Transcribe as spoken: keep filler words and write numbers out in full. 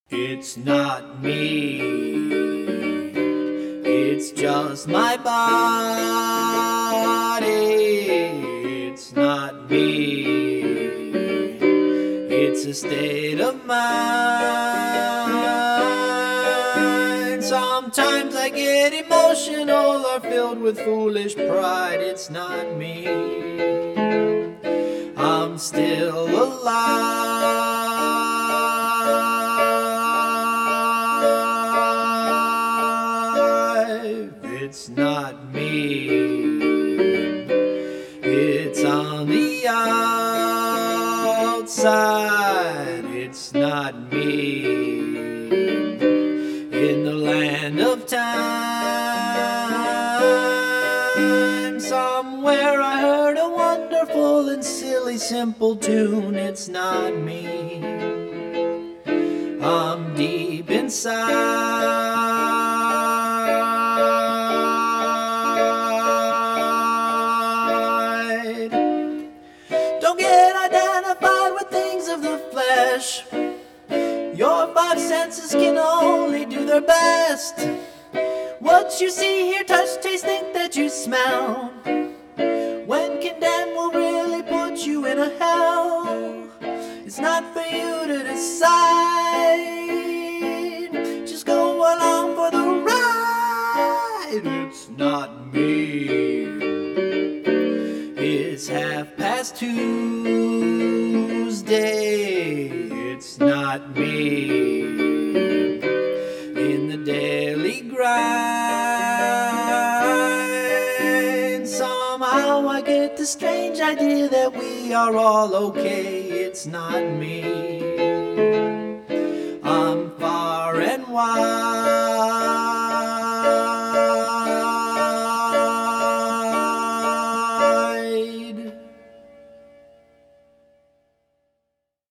It's not me, it's just my body. It's not me, it's a state of mind. Sometimes I get emotional or filled with foolish pride. It's not me, I'm still alive. It's not me, it's on the outside. It's not me, in the land of time. Somewhere I heard a wonderful and silly simple tune. It's not me, I'm deep inside. Don't get identified with things of the flesh. Your five senses can only do their best. What you see, hear, touch, taste, think that you smell, when condemned, will really put you in a hell. It's not for you to decide, just go along for the ride. It's not me, it's half past Tuesday. It's not me, in the daily grind. Somehow I get the strange idea that we are all okay. It's not me, I'm far and wide.